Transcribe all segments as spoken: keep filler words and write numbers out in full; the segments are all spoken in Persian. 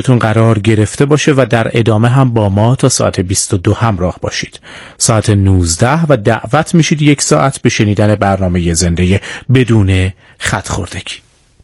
تون قرار گرفته باشه و در ادامه هم با ما تا ساعت بیست و دو همراه باشید. ساعت نوزده و دعوت میشید یک ساعت به شنیدن برنامه زنده بدون خط خوردگی.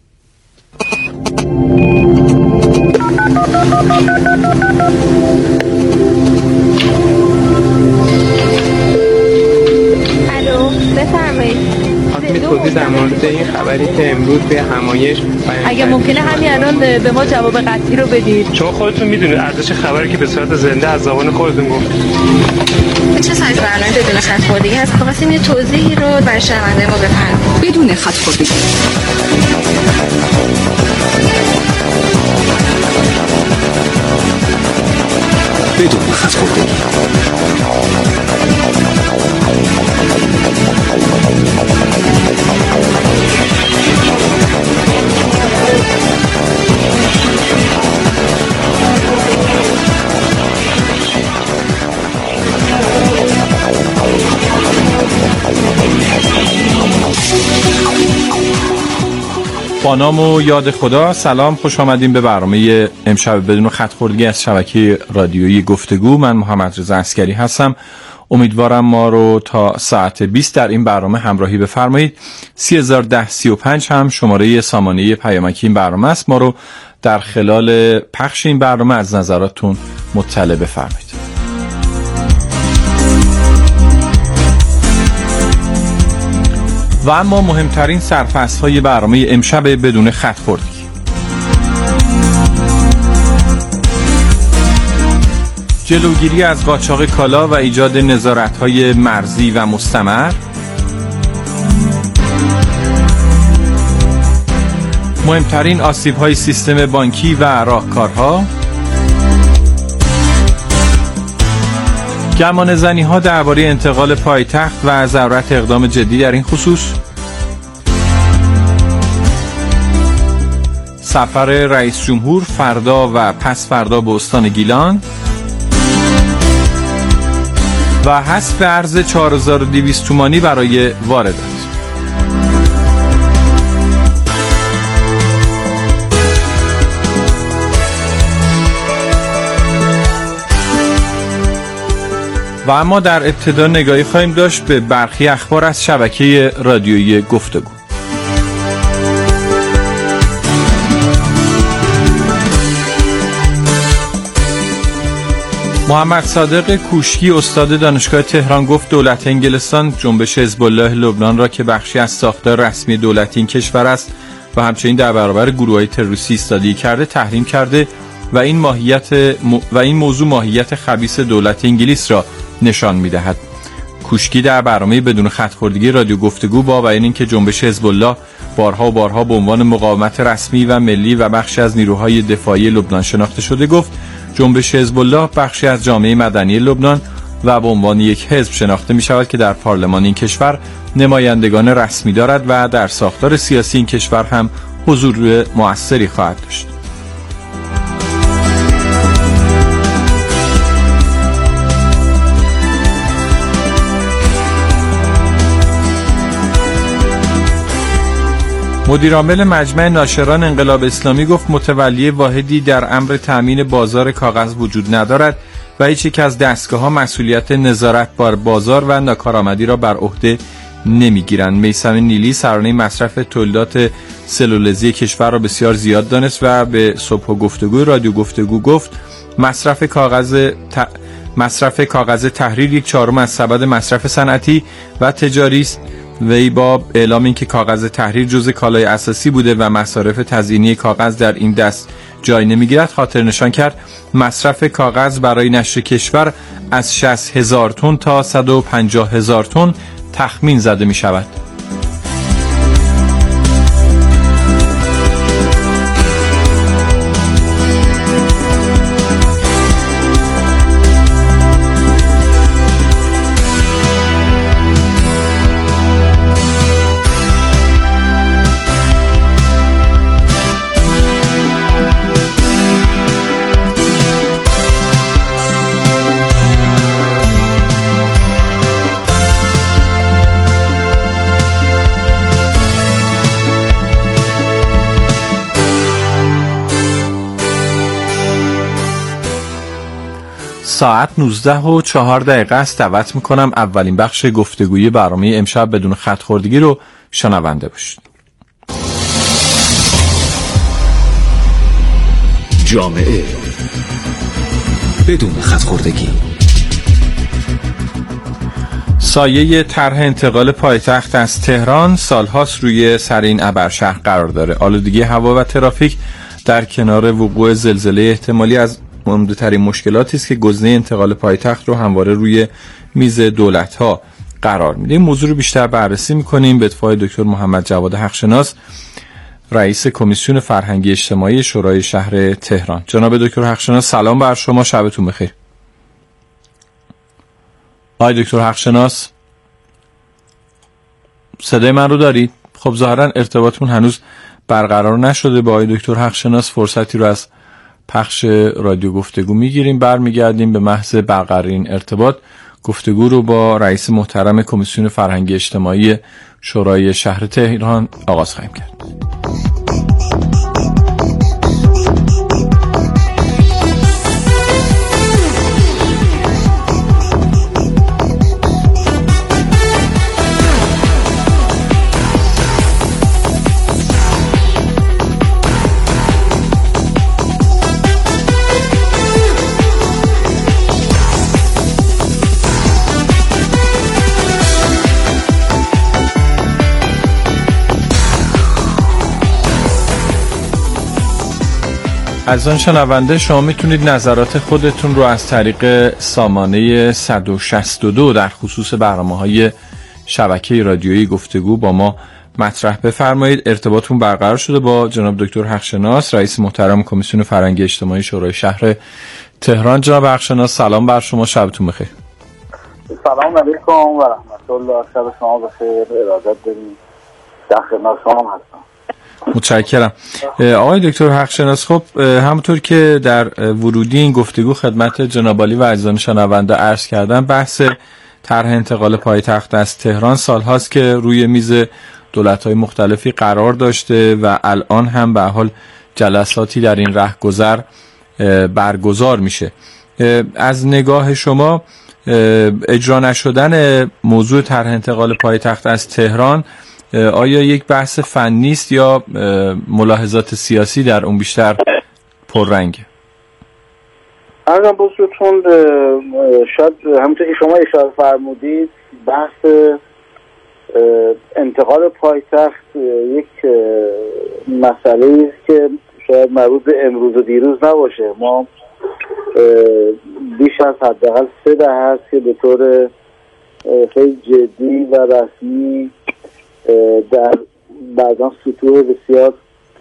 الو بفرمایید. خواستم توضیح در مورد این خبری که امروز به همایش اگه ممکنه همین الان به ما جواب قطعی رو بدید، چون خودتون میدونید ارزش خبری که به صورت زنده از زبان خودتون گفت. چه سایز برنامه بدون خط خوردگی هست؟ خواستیم یه توضیحی رو برای شنونده ما بفرمایید. بدون خط خوردگی. بدون خط خوردگی. با نام و یاد خدا. سلام، خوش آمدیم به برنامه امشب بدون خط خوردگی از شبکه رادیویی گفتگو. من محمد رضا عسکری هستم. امیدوارم ما رو تا ساعت بیست در این برنامه همراهی بفرمایید. سه هزار و ده سی و پنج هم شماره سامانه پیامکی این برنامه است. ما رو در خلال پخش این برنامه از نظراتتون مطلع بفرمایید. و اما مهمترین سرفصل‌های برنامه امشب بدون خط خوردگی. جلوگیری از قاچاق کالا و ایجاد نظارت‌های مرزی و مستمر. مهمترین آسیب‌های سیستم بانکی و راهکارها. گمانه‌زنی ها درباره انتقال پایتخت و ضرورت اقدام جدی در این خصوص. سفر رئیس جمهور فردا و پس فردا به استان گیلان و حذف ارز چهار هزار و دویست تومانی برای واردات. و اما در ابتدا نگاهی خواهیم داشت به برخی اخبار از شبکه رادیویی گفتگو. محمد صادق کوشکی استاد دانشگاه تهران گفت دولت انگلستان جنبش حزب الله لبنان را که بخشی از ساختار رسمی دولتی این کشور است و همچنین در برابر گروه‌های تروریستی ایستادگی کرده تحریم کرده و این ماهیت م... و این موضوع ماهیت خبیث دولت انگلیس را نشان می‌دهد. کوشکی در برنامه بدون خط خوردگی رادیو گفتگو با بیان اینکه جنبش حزب الله بارها و بارها به عنوان مقاومت رسمی و ملی و بخشی از نیروهای دفاعی لبنان شناخته شده گفت جنبش حزب الله بخشی از جامعه مدنی لبنان و به عنوان یک حزب شناخته می‌شود که در پارلمان این کشور نمایندگان رسمی دارد و در ساختار سیاسی این کشور هم حضور مؤثری خواهد داشت. مدیرعامل مجمع ناشران انقلاب اسلامی گفت متولی واحدی در امر تامین بازار کاغذ وجود ندارد و هیچ یک از دستگاه‌ها مسئولیت نظارت بر بازار و ناکارآمدی را بر عهده نمی‌گیرند. میثم نیلی سرانه مصرف تولیدات سلولوزی کشور را بسیار زیاد دانست و به صبح گفتگو رادیو گفتگو گفت مصرف کاغذ ت... مصرف کاغذ تحریر یک چهارم از سبد مصرف صنعتی و تجاری است. وی با اعلام اینکه کاغذ تحریر جزء کالای اساسی بوده و مصارف تزیینی کاغذ در این دست جای نمیگیرد خاطر نشان کرد مصرف کاغذ برای نشر کشور از شصت هزار تن تا صد و پنجاه هزار تن تخمین زده می شود. ساعت نوزده و چهار دقیقه است. دعوت میکنم اولین بخش گفتگوی برنامه امشب بدون خط خوردگی رو شنونده باشید. جامعه بدون خط خوردگی. سایه طرح انتقال پایتخت از تهران سالهاست روی سر این ابرشهر قرار داره. آلودگی هوا و ترافیک در کنار وقوع زلزله احتمالی از مهمترین مشکلاتی است که گزینه انتقال پایتخت رو همواره روی میز دولت‌ها قرار میده. این موضوع رو بیشتر بررسی می‌کنیم به اتفاق دکتر محمد جواد حقشناس، رئیس کمیسیون فرهنگی اجتماعی شورای شهر تهران. جناب دکتر حقشناس سلام بر شما، شبتون بخیر. آقای دکتر حقشناس صدای من رو دارید؟ خب ظاهرا ارتباطمون هنوز برقرار نشده با آقای دکتر حقشناس. فرصتی رو از پخش رادیو گفتگو میگیریم، برمیگردیم به محض برقرار این ارتباط گفتگو رو با رئیس محترم کمیسیون فرهنگی اجتماعی شورای شهر تهران آغاز خواهیم کرد. عزیزان شنونده، شما میتونید نظرات خودتون رو از طریق سامانه صد و شصت و دو در خصوص برنامه‌های شبکه رادیویی گفتگو با ما مطرح بفرمایید. ارتباطمون برقرار شده با جناب دکتر حقشناس، رئیس محترم کمیسیون فرهنگی اجتماعی شورای شهر تهران. جناب حقشناس سلام بر شما، شبتون بخیر. سلام علیکم و رحمت الله. شب شما بخیر. ارادت داریم. در خدمت شما هستم. متشکرم. آقای دکتر حقشناس، خب همونطور که در ورودی این گفتگو خدمت جناب عالی و عزیزان شنونده عرض کردم، بحث طرح انتقال پایتخت از تهران سالهاست که روی میز دولت‌های مختلفی قرار داشته و الان هم به حال جلساتی در این رهگذر برگزار میشه. از نگاه شما اجرا نشدن موضوع طرح انتقال پایتخت از تهران آیا یک بحث فنی است یا ملاحظات سیاسی در اون بیشتر پررنگه؟ ارزم بزرگتون شاید همونطور که شما اشاره فرمودید بحث انتقال پایتخت یک مسئله است که شاید مربوط به امروز و دیروز نباشه. ما بیش از حداقل سه دهه هست که به طور خیلی جدی و رسمی در بعضا سطوح بسیار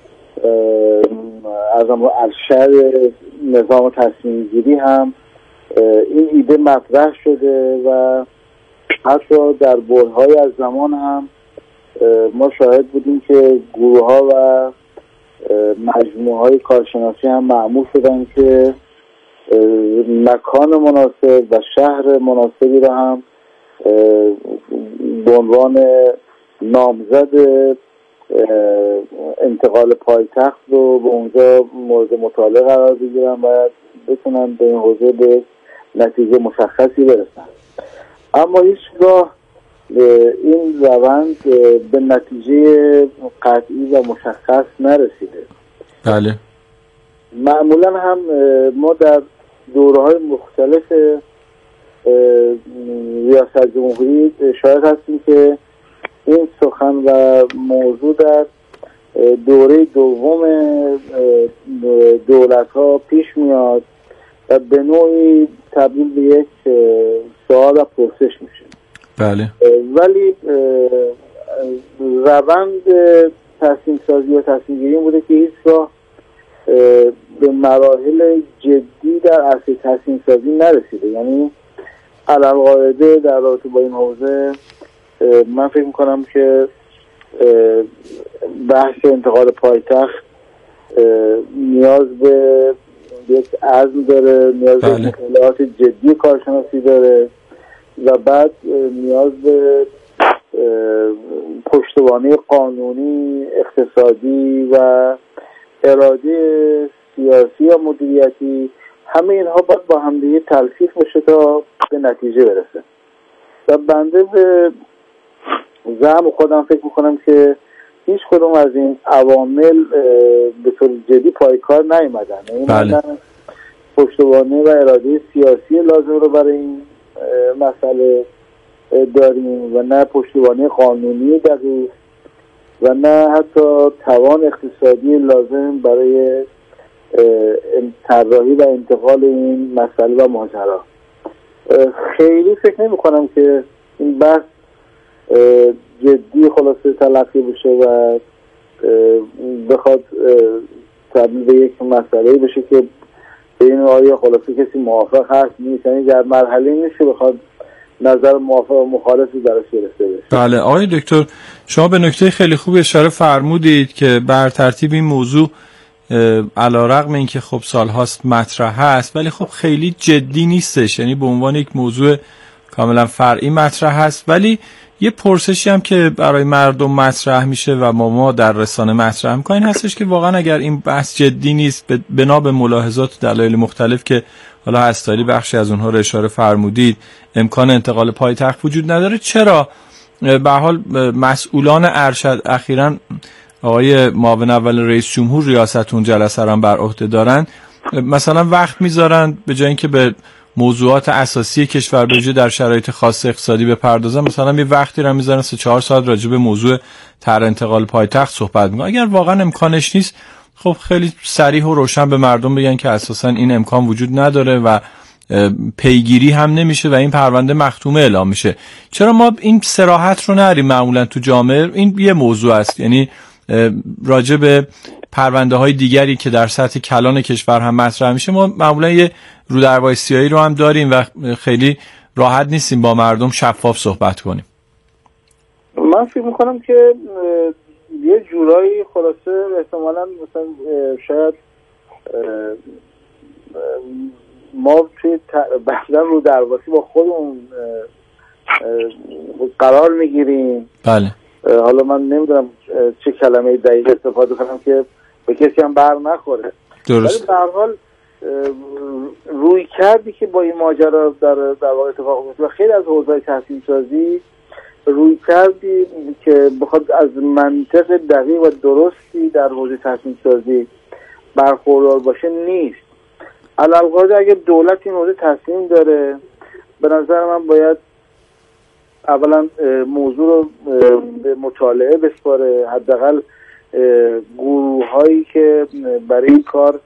از ارشد نظام تصمیم گیری هم این ایده مطرح شده و حتی در برهه‌ای از زمان هم ما شاهد بودیم که گروه ها و مجموعه های کارشناسی هم معمول شدن که مکان مناسب و شهر مناسبی را هم به عنوان نامزد انتقال پایتخت رو به اونجا مورد مطالعه قرار بگیرن و بتونن به این حوزه به نتیجه مشخصی برسن. اما هیچگاه این روند به نتیجه قطعی و مشخص نرسیده. بله. معمولا هم ما در دوره‌های مختلف ریاست جمهوری شاهد هستیم که این سخن و موضوع در دوره دوم دولت ها پیش میاد و به نوعی تبدیل به یک سوال و پرسش میشه. بله. ولی روند تصمیم سازی و تصمیم گیری بوده که هیچگاه به مراحل جدی در اصل تصمیم سازی نرسیده. یعنی علالقاعده در رابطه با این حوزه من فکر میکنم که بحث انتقال پایتخت نیاز به یک عزم داره، نیاز به مطالعات جدی کارشناسی داره و بعد نیاز به پشتوانه قانونی، اقتصادی و اراده سیاسی یا مدیریتی همه اینها باید با همدیگه تلفیق بشه تا به نتیجه برسه و بنده به زعم خودم فکر میکنم که هیچ کدوم از این عوامل به طور جدی پای کار نیامدن. بله. پشتوانه و اراده سیاسی لازم رو برای این مسئله داریم و نه پشتوانه قانونی دقیق و نه حتی توان اقتصادی لازم برای طراحی و انتقال این مسئله و ماجرا. خیلی فکر نمی کنم که این بحث جدی خلاصه تلقی بشه و بخواد تبدیل به یک مسئله بشه که به این آیا خلاصه کسی موافق هست نیست، یعنی در مرحله نیست بخواد نظر موافق و مخالفی درش گرفته بشه. بله آقای دکتر، شما به نکته خیلی خوب اشاره فرمودید که بر ترتیب این موضوع علیرغم اینکه خب سالهاست مطرح هست ولی خب خیلی جدی نیستش، یعنی به عنوان یک موضوع کاملا فرعی مطرح هست. ولی یه پرسشی هم که برای مردم مطرح میشه و ما ما در رسانه مطرح میکنیم هستش که واقعا اگر این بحث جدی نیست بنا به ملاحظات و دلایل مختلف که حالا هستاری بخشی از اونها رو اشاره فرمودید امکان انتقال پایتخت وجود نداره، چرا به حال مسئولان ارشد اخیراً آقای معاون اول رئیس جمهور ریاست اون جلسه رو بر عهده دارن مثلا وقت میذارن به جای اینکه به موضوعات اساسی کشور به ویژه در شرایط خاص اقتصادی بپردازن مثلا یه وقتی رو میذارن سه چهار ساعت راجع به موضوع طرح انتقال پایتخت صحبت میکنن. اگر واقعا امکانش نیست خب خیلی صریح و روشن به مردم بگن که اساسا این امکان وجود نداره و پیگیری هم نمیشه و این پرونده مختومه اعلام میشه. چرا ما این صراحت رو نداریم معمولا تو جامعه؟ این یه موضوع است، یعنی راجع به پرونده های دیگری که در سطح کلان کشور هم مطرح میشه ما معمولا یه رودربای سیاهی رو هم داریم و خیلی راحت نیستیم با مردم شفاف صحبت کنیم. من فکر میکنم که یه جورایی خلاصه احتمالاً مثلا شاید ما توی بحثا رودرباسی با خودمون قرار میگیریم. بله. حالا من نمیدونم چه کلمه دقیق استفاده کنم که به کسی هم بر نخوره. درست. ولی به هر حال روی کردی که با این ماجرا در در واقع اتفاق میفته و خیلی از حوزه‌های تحصیل سازی روی کردی که بخواد از منطق دقیق و درستی در حوزه تحصیل سازی برخوردار باشه نیست. علالقاعده اگه دولت این حوزه تصمیم داره به نظر من باید اولا موضوع رو به مطالعه بسپاره، حداقل گروه هایی که برای این کار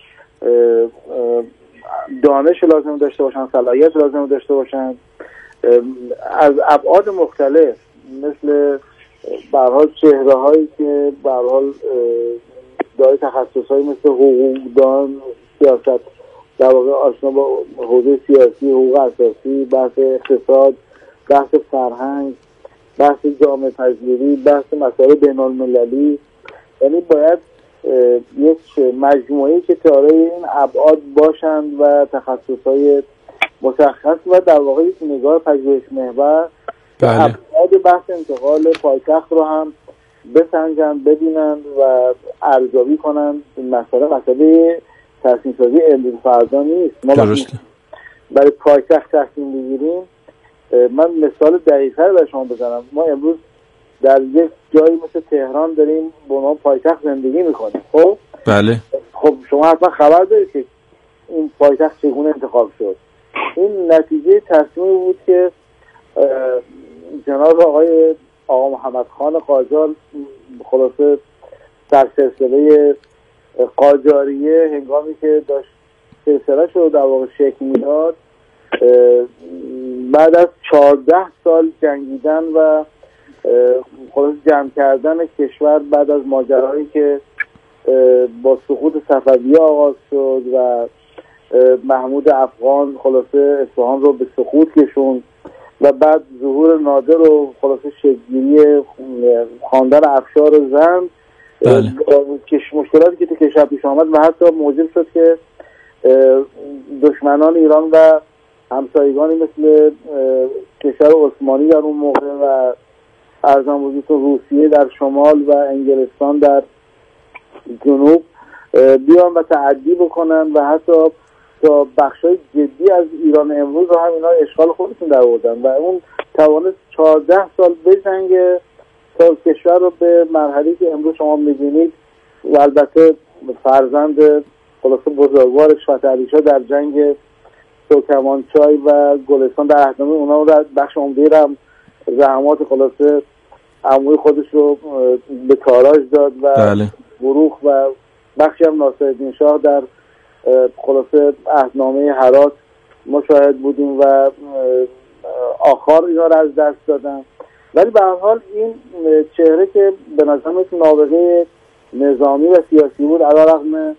دانش لازم داشته باشن، صلاحیت لازم داشته باشن، از ابعاد مختلف مثل به هر حال چهره هایی که به هر حال دارای تخصص هایی مثل حقوقدان، سیاست، در واقع آشنا با حوزه سیاسی، حقوق اساسی، بحث اقتصاد، بحث فرهنگ، بحث جامعه پذیری، بحث مسائل بین المللی، یعنی باید یک مجموعه‌ای که دارای این ابعاد باشند و تخصص‌های مشخص و در واقع یک نگاه پژوهش محور بله. ابعاد بحث انتقال پایتخت رو هم بسنجن، ببینن و ارزیابی کنن. این مسئله مسئله تصمیم سازی امروز فردا نیست. ما برای پایتخت تصمیم بگیریم، من مثال دقیق‌تر برای شما بزنم. ما امروز در یک جایی مثل تهران داریم با ما پایتخت زندگی میکنیم. خب بله. خب شما حتما خبر دارید که این پایتخت چگونه انتخاب شد. این نتیجه تصمیمی بود که جناب آقای آقا محمد خان قاجار خلاصه در سلسله قاجاریه هنگامی که داشت سلسله شد در واقع شکل میداد، بعد از چهارده سال جنگیدن و خلاص جمع کردن کشور بعد از ماجراهایی که با سقوط صفویه آغاز شد و محمود افغان خلاصه اصفهان رو به سقوط کشوند و بعد ظهور نادر و خلاصه شکل‌گیری خاندان افشار زند، بله. مشکلاتی که تو کشور پیش آمد و حتی موجب شد که دشمنان ایران و همسایگانی مثل کشور عثمانی در اون موقع و ارزم وجود روسیه در شمال و انگلستان در جنوب بیان و تعدی بکنن و حتی حتی بخشای جدی از ایران امروز رو هم اینا اشغال خودشون در آوردن و اون توانست چهارده سال بجنگه تا کشور رو به مرحله‌ای که امروز شما می‌بینید و البته فرزند خلاصه بزرگوارش فتح علی شاه در جنگ ترکمانچای و گلستان در اهدامه اونا رو بخش عمده هم زحمات خلاصه عموی خودش رو به تاراج داد و بله. بروخ و بخشی هم ناصرالدین شاه در خلاصه عهدنامه هرات مشاهد بودیم و آخر اینا رو از دست دادن. ولی به هر حال این چهره که به نظر میاد نابغه نظامی و سیاسی بود علیرغم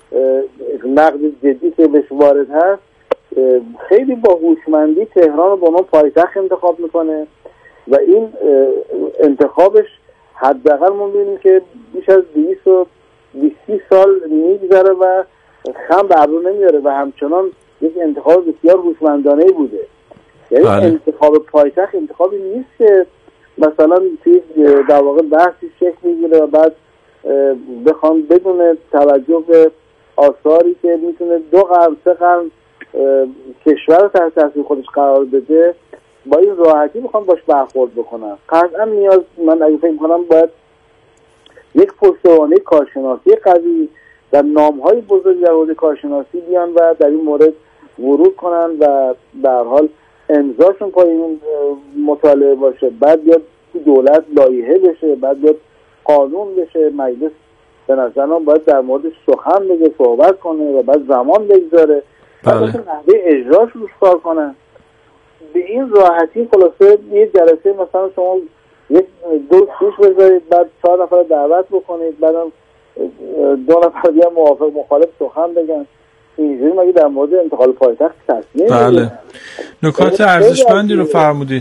نقد جدی که بهش وارد هست، خیلی با هوشمندی تهران رو به عنوان پایتخت انتخاب میکنه و این انتخابش حداقل ما می‌بینیم که بیش از دویست و بیست سال میگذره و خم بر رو نمیاره و همچنان یک انتخاب بسیار هوشمندانه بوده. یعنی بله. انتخاب پایتخت انتخابی نیست که مثلا توی در واقع بحثی شکل میگیره و بعد بخوام بدون توجه به آثاری که میتونه دو قرن سه قرن کشور رو تحت تاثیر خودش قرار بده با این راحتی میخوام باش برخورد بکنم. قطعا نیاز من اگه فکر کنم باید یک پشتوانه کارشناسی قوی و نامهای بزرگ در حوزه کارشناسی بیان و در این مورد ورود کنن و به هر حال امضاشون پای این مطالعه باشه، بعد بیاد دولت لایحه بشه، بعد بیاد قانون بشه، مجلس به نظر من باید در موردش سخن بگه، صحبت کنه و بعد زمان بگذاره بعد نحوه اجراش رو کار کنن. به این راحتی خلاصه یه جلسه مثلا شما یک دو سوش بذارید، بعد چهار نفر دعوت بکنید، بعدم دو نفر دیگه موافق مخالف سخن بگن، اینجوری مگه در مورد انتقال پایتخت تصمیم بله. نکات ارزشمندی رو فرمودید.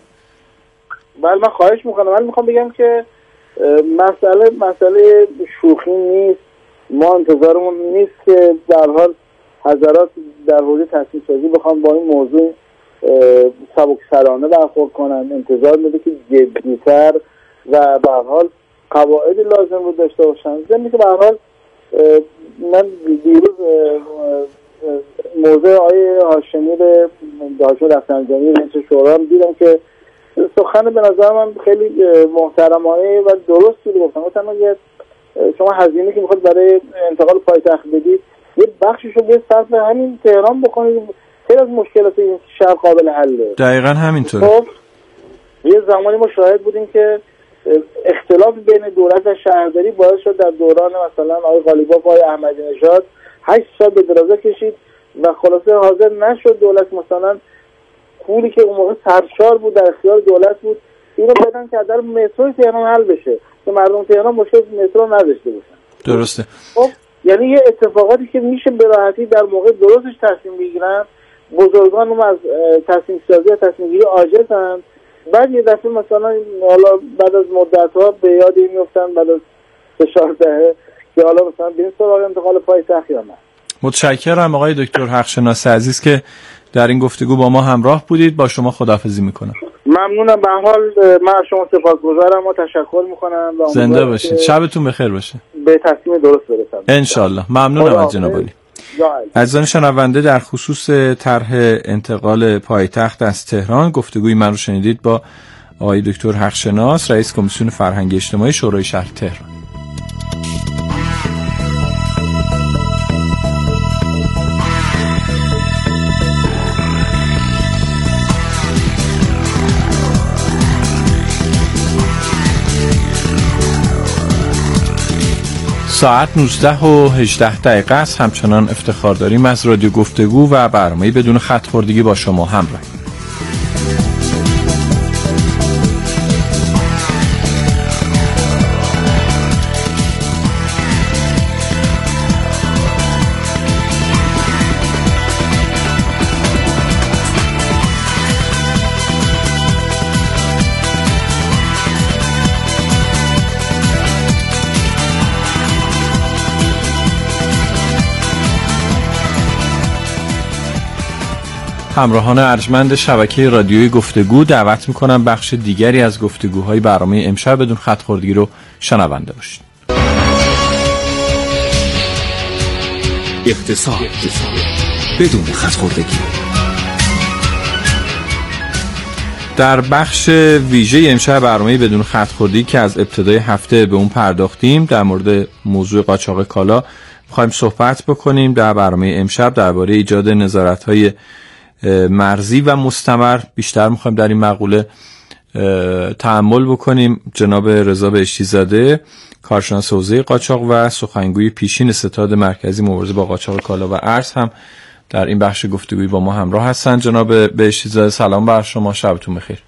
بله من خواهش میکنم. من میخوام بگم که مسئله مسئله شوخی نیست. ما انتظارمون نیست که در حال حضرات در حوزه تصمیم سازی بخوام با این موضوع سبکسرانه برخورد کنن. انتظار میده که جدی‌تر و به هر حال قواعد لازم رو داشته باشن. ضمن که به هر حال من دیروز موضوع آقای هاشمی به هاشمی رفسنجانی رئیس شورا هم دیدم که سخن به نظر من خیلی محترمانه و درستی رو گفتن. گفتن اگه شما هزینه که میخواد برای انتقال پایتخت بدید یه بخشش رو به صرف همین تهران بکنید، خیلی از مشکلات این شهر قابل حله. دقیقاً همینطوره. خب یه زمانی ما شاهد بودیم که اختلاف بین دولت و شهرداری باعث شد در دوران مثلا آقای قالیباف و آقای احمدی نژاد هشت سال به درازا کشید و خلاصه حاضر نشد دولت مثلا پولی که اون موقع سرشار بود در اختیار دولت بود اینو بدن که در مترو تهران حل بشه که مردم تهران مشکل مترو نداشته باشن. درسته. خب یعنی یه اتفاقاتی که میشه به راحتی در موقع درستش تصمیم بگیرن، بزرگان هم از تصمیم سازی و تصمیم گیری عاجزن، بعد یه دفعه مثلا حالا بعد از مدت‌ها به یاد این میفتن بعد از سه چهار دهه که حالا مثلا بریم سراغ انتقال پایتخت یا نه. متشکرم آقای دکتر حقشناس عزیز که در این گفتگو با ما همراه بودید. با شما خداحافظی میکنم. ممنونم. به هر حال من از شما سپاسگزارم و تشکر میکنم. زنده باشید. شبتون بخیر باشه. به تصمیم درست برسم ان شاء الله. ممنونم از جناب عالی. عزیزان شنونده در خصوص طرح انتقال پایتخت از تهران گفتگوی من رو شنیدید با آقای دکتر حقشناس رئیس کمیسیون فرهنگ اجتماعی شورای شهر تهران. ساعت نوزده و هجده دقیقه است. همچنان افتخار داریم از رادیو گفتگو و برنامه بدون خط خوردگی با شما همراه. همراهان ارجمند شبکه رادیویی گفتگو دعوت میکنم بخش دیگری از گفتگوهای برنامه امشب بدون خط خوردگی رو شنونده باشید. اقتصاد بدون خط‌خوردگی. در بخش ویژه امشب برنامه بدون خط‌خوردگی که از ابتدای هفته به اون پرداختیم، در مورد موضوع قاچاق کالا می‌خوایم صحبت بکنیم. در برنامه امشب درباره ایجاد نظارت‌های مرزی و مستمر بیشتر می‌خوایم در این مقوله تأمل بکنیم. جناب رضا بهشتی زاده، کارشناس حوزه قاچاق و سخنگوی پیشین ستاد مرکزی مبارزه با قاچاق کالا و ارز هم در این بخش گفتگویی با ما همراه هستند. جناب بهشتی زاده سلام بر شما، شبتون بخیر.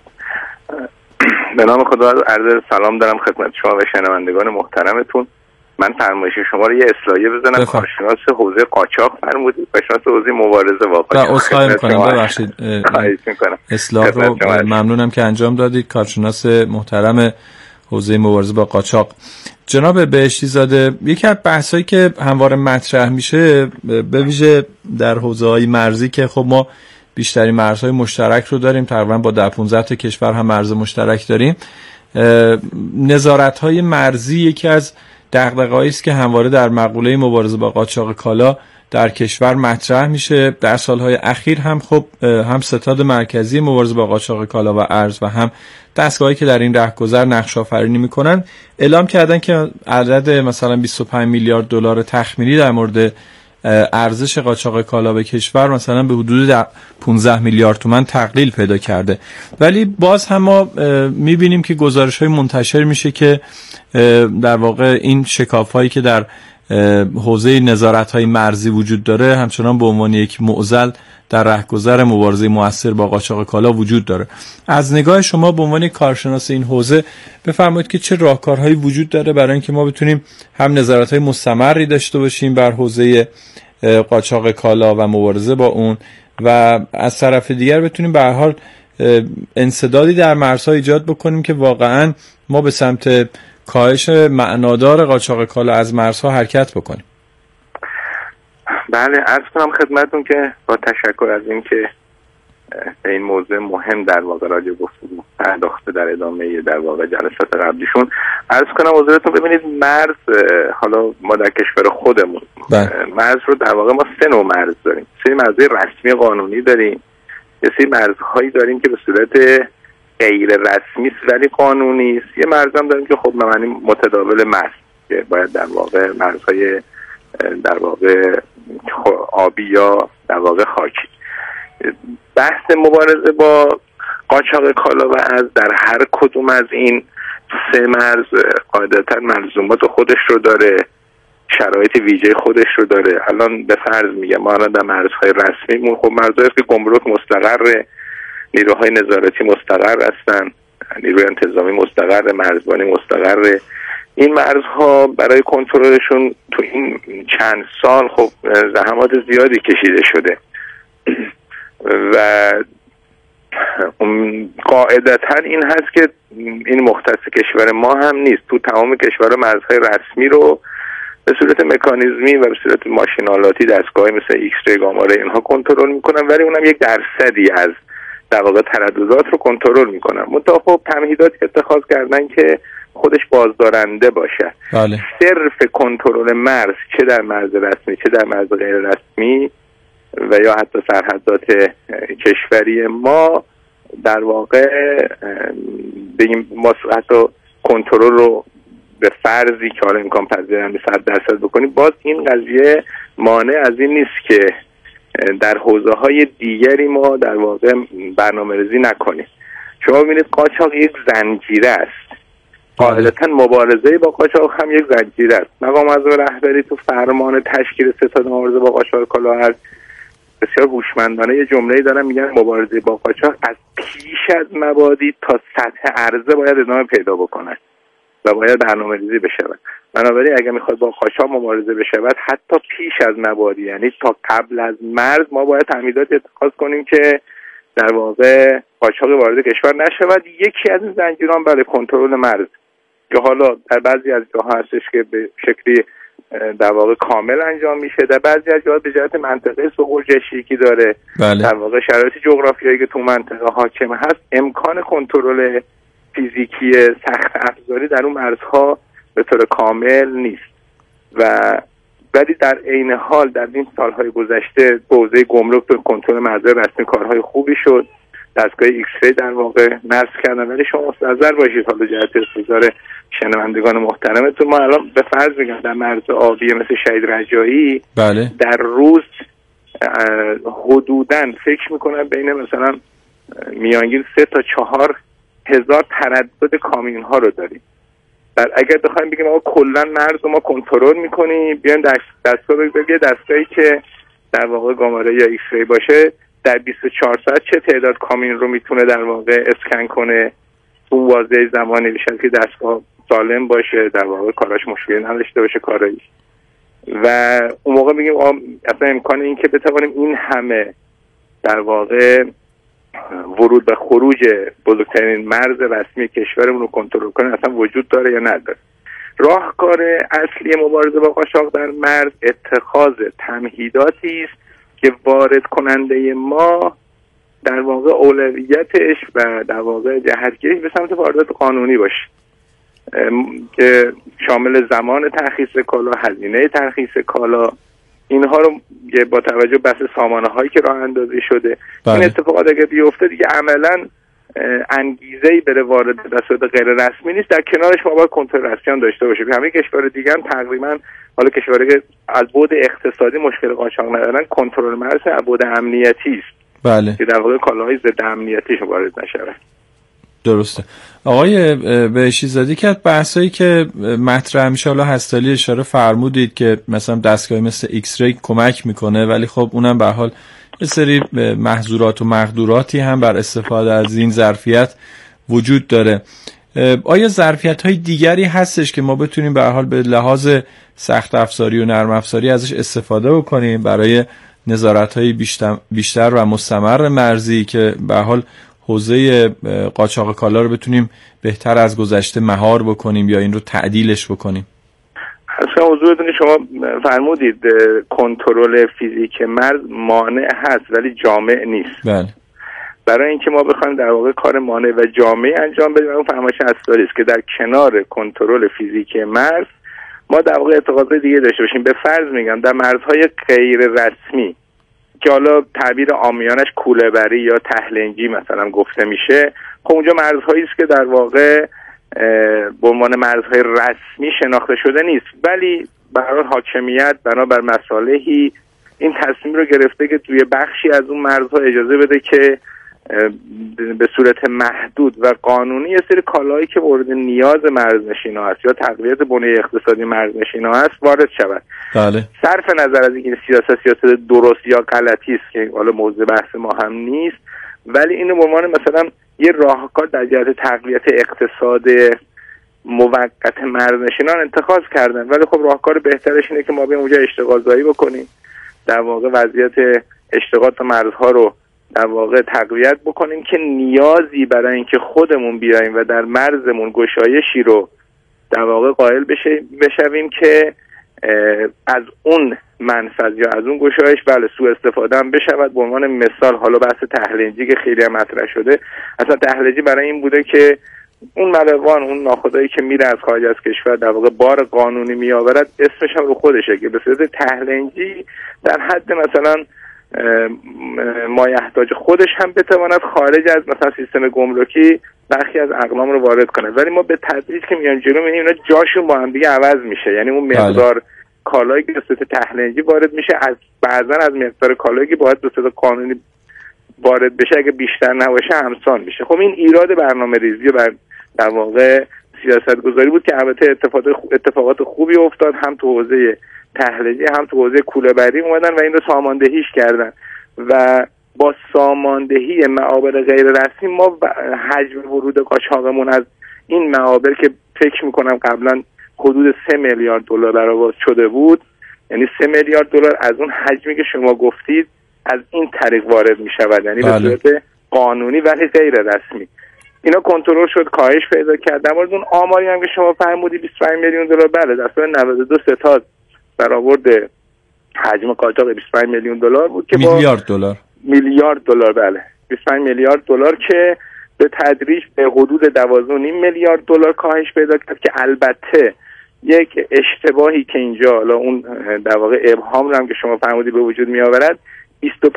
به نام خدا عرض سلام دارم خدمت شما و شنوندگان محترمتون. من فرمایش شما رو یه اصلاحیه بزنم. کارشناس حوزه قاچاق فرمودید، کارشناس حوزه مبارزه با قاچاق. اصلاح می‌کنم، ببخشید. اصلاح رو ممنونم که انجام دادید. کارشناس محترم حوزه مبارزه با قاچاق. جناب بهشتی زاده، یکی از بحثایی که همواره مطرح میشه به ویژه در حوزه‌های مرزی که خب ما بیشترین مرزهای مشترک رو داریم، تقریبا با ده پانزده تا کشور هم مرز مشترک داریم، نظارت‌های مرزی یکی از دغدغه‌هایی است که همواره در مقوله مبارزه با قاچاق کالا در کشور مطرح میشه. در سالهای اخیر هم خب هم ستاد مرکزی مبارزه با قاچاق کالا و ارز و هم دستگاهایی که در این رهگذر نقش آفرینی میکنن اعلام کردن که عدد مثلا بیست و پنج میلیارد دلار تخمینی در مورد ارزش قاچاق کالا به کشور مثلا به حدود پانزده میلیارد تومان تقلیل پیدا کرده. ولی باز هم ما میبینیم که گزارش‌های منتشر میشه که در واقع این شکاف‌هایی که در حوزه نظارت‌های مرزی وجود داره همچنان به عنوان یک معضل در رهگذر مبارزه مؤثر با قاچاق کالا وجود داره. از نگاه شما به عنوان کارشناس این حوزه بفرمایید که چه راهکارهایی وجود داره برای اینکه ما بتونیم هم نظارت‌های مستمری داشته باشیم بر حوزه قاچاق کالا و مبارزه با اون و از طرف دیگر بتونیم به هر حال انسدادی در مرزها ایجاد بکنیم که واقعاً ما به سمت کاهش معنادار قاچاق کالا از مرزها حرکت بکنیم. بله، عرض کنم خدمتون که با تشکر از این که به این موضوع مهم در واقع راجع گفتگو پرداخته در ادامه در واقع جلسات قبلیشون. عرض کنم حضورتون ببینید مرز، حالا ما در کشور خودمون بله. مرز رو در واقع ما سه نوع مرز داریم. سه مرزهای رسمی قانونی داریم، یه سری مرزهایی داریم که به صورت غیر رسمی است ولی قانونی است، یه مرز هم داریم که خب معنی متداول مرز که باید در واقع مرزهای در واقع آبی یا در واقع خاکی. بحث مبارزه با قاچاق کالا و از در هر کدوم از این سه مرز قاعدتا ملزومات خودش رو داره، شرایط ویژه خودش رو داره. الان به فرض میگم ما الان در مرزهای رسمیمون خب مرزهایی که گمرک مستقر، نیروهای نظارتی مستقر هستن، نیروی انتظامی مستقر، مرزبانی مستقر. این مرزها برای کنترلشون تو این چند سال خب زحمات زیادی کشیده شده و قاعدتا این هست که این مختص کشور ما هم نیست. تو تمام کشورها مرزهای رسمی رو به صورت مکانیزمی و به صورت ماشینالاتی دستگاهی مثل ایکس ری، گامارای اینها کنترل میکنن، ولی اونم یک درصدی از در واقع ترددات رو کنترل میکنن. منتها خب تمهیداتی اتخاذ کردن که خودش بازدارنده باشه. بله. صرف کنترل مرز چه در مرز رسمی چه در مرز غیر رسمی و یا حتی سرحدات کشوری ما در واقع به این مسئولیت و کنترل رو به فرضی که حالا امکان پذیرم به صد درصد بکنیم، باز این قضیه مانع از این نیست که در حوزه های دیگری ما در واقع برنامه ریزی نکنیم. شما ببینید قاچاق یک زنجیره است. قاعدتا مبارزه با قاچاق هم یک زنجیره است. مقام معظم رهبری تو فرمان تشکیل ستاد مبارزه با قاچاق کالا هست بسیار هوشمندانه یه جمله‌ای دارن، میگن مبارزه با قاچاق از پیش از مبادی تا سطح عرضه باید ادامه پیدا بکنه و باید برنامه ریزی بشود. بنابراین اگر میخواد با قاچاق مبارزه بشود حتی پیش از مبادی، یعنی تا قبل از مرز، ما باید تمهیدات اتخاذ کنیم که در واقع قاچاق وارد کشور نشود. یکی از این زنجیران برای کنترل مرز که حالا در بعضی از جاها هستش که به شکلی در واقع کامل انجام میشه، در بعضی از جاها به جهت منطقه ثغور جشیکی داره. بله. در واقع شرایط جغرافیایی که تو منطقه حاکم هست امکان کنترل فیزیکی سخت افزاری در اون مرزها به طور کامل نیست و ولی در عین حال در این سالهای گذشته حوزه گمرک به کنترل مرزهای رسمی کارهای خوبی شد. دستگاه ایکس ری در واقع نصب کردن. ولی شما مستحضر باشید حالا جهت انتظار شنوندگان محترمتون، ما الان به فرض میگم در مرز آبی مثل شهید رجایی بله. در روز حدوداً فکر میکنم بین مثلا میانگین سه تا چهار هزار تردد کامیون ها رو داریم. بعد اگر بخوایم بگیم آقا کلا مرز رو ما کنترل میکنیم، بیایم دست دستگاه بگیم دستگاهی که در واقع گاماره یا ایکس ری باشه در بیست و چهار ساعت چه تعداد کامیون رو میتونه در واقع اسکن کنه، اون واضح زمانی بشه که دستگاه سالم باشه، در واقع کاراش مشکلی نداشته باشه کارایش. و اون موقع میگیم اصلا امکان این که بتوانیم این همه در واقع ورود و خروج بزرگترین مرز رسمی کشورمون رو کنترل کنیم اصلا وجود داره یا نداره. راهکار اصلی مبارزه با قاچاق در مرز اتخاذ تمهیداتی است که وارد کننده ما در واقع اولویتش و در واقع جهتگیری به سمت واردات قانونی باشه که شامل زمان ترخیص کالا، هزینه ترخیص کالا، اینها رو با توجه به بحث سامانه هایی که راه اندازی شده بله. این اتفاقات اگه بیفته دیگه عملا انگیزه‌ای برای وارد به صورت غیر رسمی نیست. در کنارش ما باید کنترل رسمی هم داشته باشیم. همه کشور دیگه هم تقریبا حالا کشوری که از بعد اقتصادی مشکل قاچاق ندارن کنترل مرز از بعد امنیتی است بله. که در واقع کالاهای ضد امنیتیش وارد نشه. درسته. آقای بهشتی زاده که بحثایی که مطرح میشه حالا هستالی اشاره فرمودید که مثلا دستگاه مثل ایکس ری کمک میکنه، ولی خب اونم به حال یه سری محظورات و مقدوراتی هم بر استفاده از این ظرفیت وجود داره. آیا ظرفیت‌های دیگری هستش که ما بتونیم به حال به لحاظ سخت افزاری و نرم افزاری ازش استفاده بکنیم برای نظارت‌های بیشتر بیشتر و مستمر مرزی که به حال حوزه قاچاق کالا رو بتونیم بهتر از گذشته مهار بکنیم یا این رو تعدیلش بکنیم؟ اصلا حضورتون شما فرمودید کنترل فیزیک مرز مانع هست ولی جامع نیست. بله. برای اینکه ما بخوایم در واقع کار مانع و جامع انجام بدیم اون فرمایش اصلی است که در کنار کنترل فیزیک مرز ما در واقع اعتقادات دیگه داشته باشیم. به فرض میگم در مرزهای غیر رسمی که حالا تعبیر عامیانش کوله‌بری یا تهلنگی مثلا گفته میشه، خب اونجا مرزهایی است که در واقع به عنوان مرزهای رسمی شناخته شده نیست، ولی به هر حال حاکمیت بنابر مصالحی این تصمیم رو گرفته که توی بخشی از اون مرزها اجازه بده که به صورت محدود و قانونی یه سری کالایی که مورد نیاز مرزنشینا هست یا تقویت بنیه اقتصادی مرزنشینا هست وارد شود. بله. صرف نظر از اینکه سیاست سیاست درست یا غلطی است که حالا موضوع بحث ما هم نیست، ولی اینو به عنوان مثلا یه راهکار در جهت تقویت اقتصاد موقت مرزنشینان انتخاب کردن. ولی خب راهکار بهترش اینه که ما بیایم اونجا اشتغال زایی بکنیم، در واقع وضعیت اشتغال تا مرزها رو در واقع تقویت بکنیم که نیازی برای اینکه خودمون بیایم و در مرزمون گشایشی رو در واقع قائل بشه بشویم که از اون منفذ یا از اون گشایش بله سوء استفاده هم بشود. به عنوان مثال حالا بحث تهلنجی که خیلی هم مطرح شده، اصلا تهلنجی برای این بوده که اون ملوان اون ناخدایی که میره از خارج از کشور در واقع بار قانونی میآورد اسمش هم رو خودشه که به صورت تهلنجی در حد مثلا مایحتاج خودش هم بتواند خارج از مثلا سیستم گمرکی برخی از اقلام رو وارد کنه. ولی ما به تدریج که میان جلو میبینیم اینا جاشون با هم دیگه عوض میشه، یعنی اون مقدار کالایی که به صورت تهلنجی وارد میشه از بعضا از مقدار کالایی که باید به صورت قانونی وارد بشه اگه بیشتر نباشه همسان میشه. خب این ایراد برنامه ریزی و بر در واقع سیاست گذاری بود که البته اتفاقات اتفاقات خوبی افتاد، هم تو حوزه تهلنجی هم تو حوزه کوله‌بری اومدن و این رو ساماندهیش کردن و با ساماندهی معابر غیر رسمی ما حجم ورود قاچاقمون از این معابر که فکر میکنم قبلا حدود سه میلیارد دلار برآورد شده بود، یعنی سه میلیارد دلار از اون حجمی که شما گفتید از این طریق وارد میشود، یعنی به صورت قانونی ولی غیر رسمی. اینا کنترل شد، کاهش پیدا کرد. در مورد اون آماری هم که شما فرمودی بیست و پنج میلیون دلار، بله در سال نود و دو ستاد برآورد حجم قاچاق بیست و پنج میلیون دلار بود که میلیارد دلار میلیارد دلار بله بیست و پنج میلیارد دلار که به تدریج به حدود دوازده و نیم میلیارد دلار کاهش پیدا کرد که البته یک اشتباهی که اینجا حالا اون در واقع ابهام رو هم که شما فرمودید به وجود می آورد، بیست و